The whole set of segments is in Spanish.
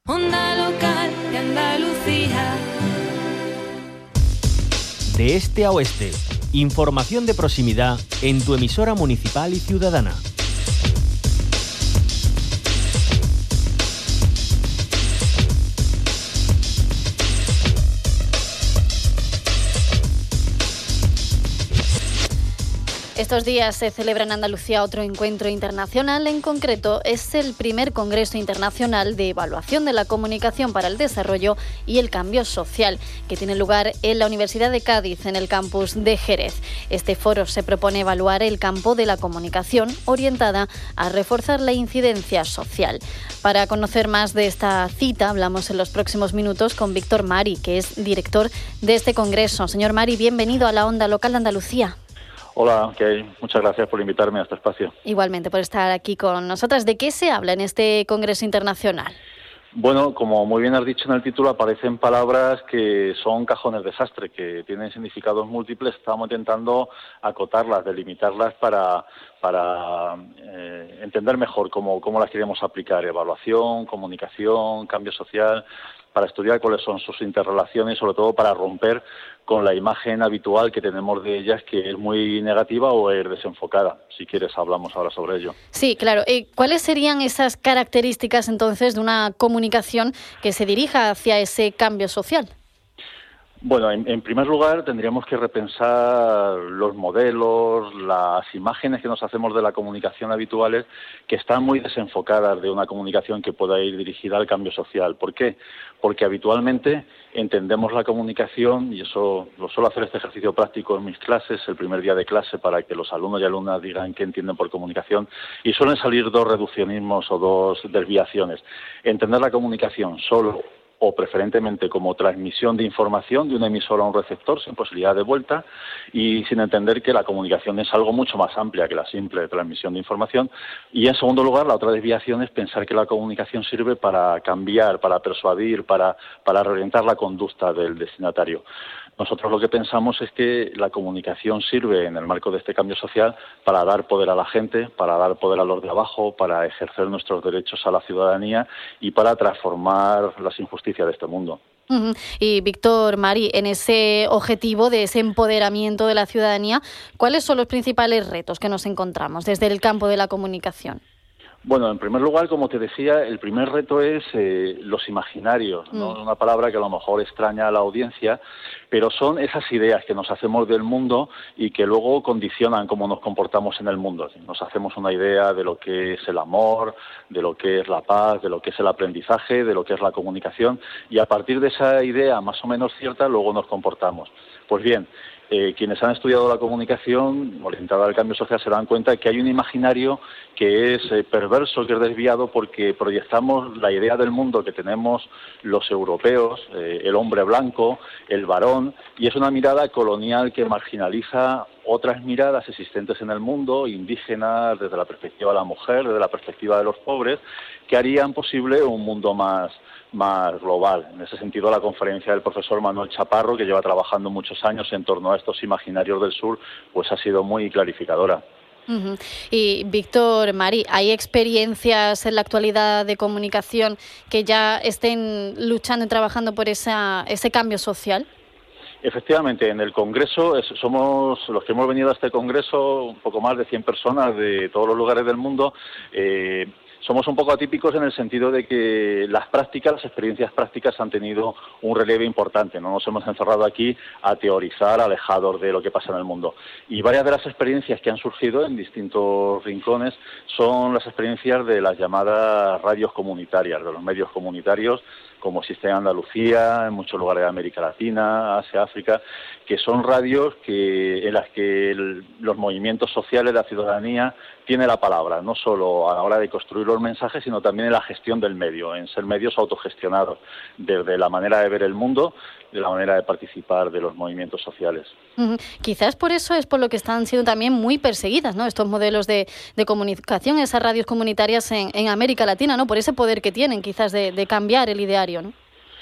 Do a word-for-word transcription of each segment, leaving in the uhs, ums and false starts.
Onda Local de Andalucía. De este a oeste, información de proximidad en tu emisora municipal y ciudadana. Estos días se celebra en Andalucía otro encuentro internacional, en concreto es el primer Congreso Internacional de Evaluación de la Comunicación para el Desarrollo y el Cambio Social, que tiene lugar en la Universidad de Cádiz, en el campus de Jerez. Este foro se propone evaluar el campo de la comunicación orientada a reforzar la incidencia social. Para conocer más de esta cita, hablamos en los próximos minutos con Víctor Mari, que es director de este Congreso. Señor Mari, bienvenido a la Onda Local de Andalucía. Hola, okay. Muchas gracias por invitarme a este espacio. Igualmente, por estar aquí con nosotras. ¿De qué se habla en este Congreso Internacional? Bueno, como muy bien has dicho en el título, aparecen palabras que son cajones de desastre, que tienen significados múltiples. Estamos intentando acotarlas, delimitarlas para, para eh, entender mejor cómo, cómo las queremos aplicar. Evaluación, comunicación, cambio social, para estudiar cuáles son sus interrelaciones y sobre todo para romper con la imagen habitual que tenemos de ellas, que es muy negativa o es desenfocada. Si quieres, hablamos ahora sobre ello. Sí, claro. Eh, ¿Cuáles serían esas características, entonces, de una comunicación que se dirija hacia ese cambio social? Bueno, en, en primer lugar, tendríamos que repensar los modelos, las imágenes que nos hacemos de la comunicación habituales, que están muy desenfocadas de una comunicación que pueda ir dirigida al cambio social. ¿Por qué? Porque habitualmente entendemos la comunicación, y eso lo suelo hacer este ejercicio práctico en mis clases, el primer día de clase, para que los alumnos y alumnas digan qué entienden por comunicación, y suelen salir dos reduccionismos o dos desviaciones. Entender la comunicación solo o preferentemente como transmisión de información de un emisor a un receptor sin posibilidad de vuelta, y sin entender que la comunicación es algo mucho más amplia que la simple transmisión de información. Y en segundo lugar, la otra desviación es pensar que la comunicación sirve para cambiar, para persuadir, para, para reorientar la conducta del destinatario. Nosotros lo que pensamos es que la comunicación sirve, en el marco de este cambio social, para dar poder a la gente, para dar poder a los de abajo, para ejercer nuestros derechos a la ciudadanía y para transformar las injusticias de este mundo. Uh-huh. Y Víctor Mari, en ese objetivo de ese empoderamiento de la ciudadanía, ¿cuáles son los principales retos que nos encontramos desde el campo de la comunicación? Bueno, en primer lugar, como te decía, el primer reto es eh, los imaginarios, ¿no? Mm. Una palabra que a lo mejor extraña a la audiencia, pero son esas ideas que nos hacemos del mundo y que luego condicionan cómo nos comportamos en el mundo. Nos hacemos una idea de lo que es el amor, de lo que es la paz, de lo que es el aprendizaje, de lo que es la comunicación, y a partir de esa idea más o menos cierta, luego nos comportamos. Pues bien, Eh, quienes han estudiado la comunicación orientada al cambio social se dan cuenta de que hay un imaginario que es eh, perverso, que es desviado, porque proyectamos la idea del mundo que tenemos los europeos, eh, el hombre blanco, el varón, y es una mirada colonial que marginaliza otras miradas existentes en el mundo, indígenas, desde la perspectiva de la mujer, desde la perspectiva de los pobres, que harían posible un mundo más más global. En ese sentido, la conferencia del profesor Manuel Chaparro, que lleva trabajando muchos años en torno a estos imaginarios del sur, pues ha sido muy clarificadora. Uh-huh. Y Víctor Mari, ¿hay experiencias en la actualidad de comunicación que ya estén luchando y trabajando por esa, ese cambio social? Efectivamente, en el Congreso es, somos los que hemos venido a este Congreso, un poco más de cien personas de todos los lugares del mundo. Eh, Somos un poco atípicos en el sentido de que las prácticas, las experiencias prácticas han tenido un relieve importante. No nos hemos encerrado aquí a teorizar alejados de lo que pasa en el mundo. Y varias de las experiencias que han surgido en distintos rincones son las experiencias de las llamadas radios comunitarias, de los medios comunitarios, como existe en Andalucía, en muchos lugares de América Latina, Asia, África, que son radios que, en las que el, los movimientos sociales, la ciudadanía, tiene la palabra, no solo a la hora de construir los mensajes, sino también en la gestión del medio, en ser medios autogestionados, desde la manera de ver el mundo, de la manera de participar de los movimientos sociales. Uh-huh. Quizás por eso es por lo que están siendo también muy perseguidas, ¿no?, estos modelos de, de comunicación, esas radios comunitarias en, en América Latina, ¿no?, por ese poder que tienen quizás de, de cambiar el ideario, ¿no?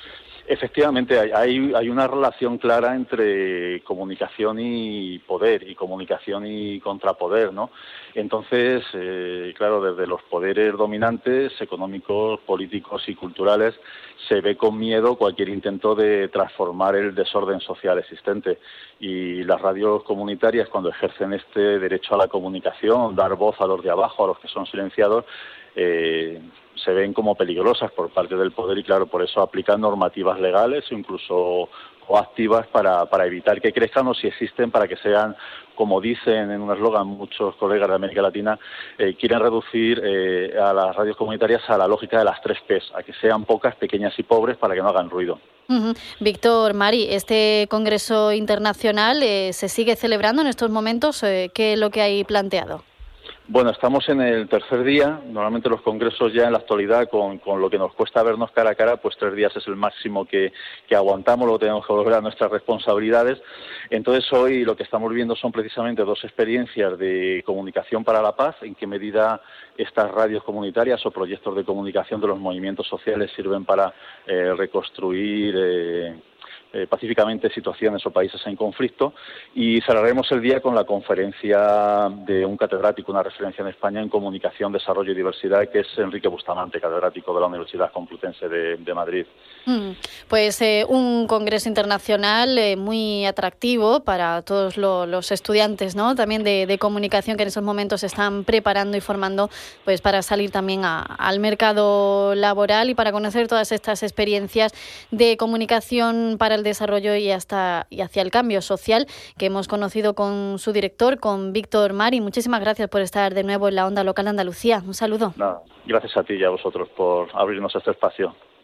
Efectivamente, hay, hay, hay una relación clara entre comunicación y poder, y comunicación y contrapoder, ¿no? Entonces, eh, claro, desde los poderes dominantes, económicos, políticos y culturales, se ve con miedo cualquier intento de transformar el desorden social existente. Y las radios comunitarias, cuando ejercen este derecho a la comunicación, dar voz a los de abajo, a los que son silenciados, eh, se ven como peligrosas por parte del poder y, claro, por eso aplican normativas legales o incluso coactivas para, para evitar que crezcan o, si existen, para que sean, como dicen en un eslogan muchos colegas de América Latina, eh, quieren reducir eh, a las radios comunitarias a la lógica de las tres P's, a que sean pocas, pequeñas y pobres para que no hagan ruido. Uh-huh. Víctor, Mari, este Congreso Internacional eh, se sigue celebrando en estos momentos. Eh, ¿Qué es lo que hay planteado? Bueno, estamos en el tercer día. Normalmente los congresos ya en la actualidad, con, con lo que nos cuesta vernos cara a cara, pues tres días es el máximo que, que aguantamos, luego tenemos que volver a nuestras responsabilidades. Entonces hoy lo que estamos viendo son precisamente dos experiencias de comunicación para la paz, en qué medida estas radios comunitarias o proyectos de comunicación de los movimientos sociales sirven para eh, reconstruir eh, Eh, pacíficamente situaciones o países en conflicto, y cerraremos el día con la conferencia de un catedrático, una referencia en España en comunicación, desarrollo y diversidad, que es Enrique Bustamante, catedrático de la Universidad Complutense de, de Madrid. Mm, pues eh, un congreso internacional eh, muy atractivo para todos lo, los estudiantes, ¿no? También de, de comunicación, que en esos momentos se están preparando y formando, pues para salir también a, al mercado laboral y para conocer todas estas experiencias de comunicación para el desarrollo y hasta y hacia el cambio social que hemos conocido con su director, con Víctor Mari. Muchísimas gracias por estar de nuevo en la Onda Local de Andalucía. Un saludo. No, gracias a ti y a vosotros por abrirnos este espacio.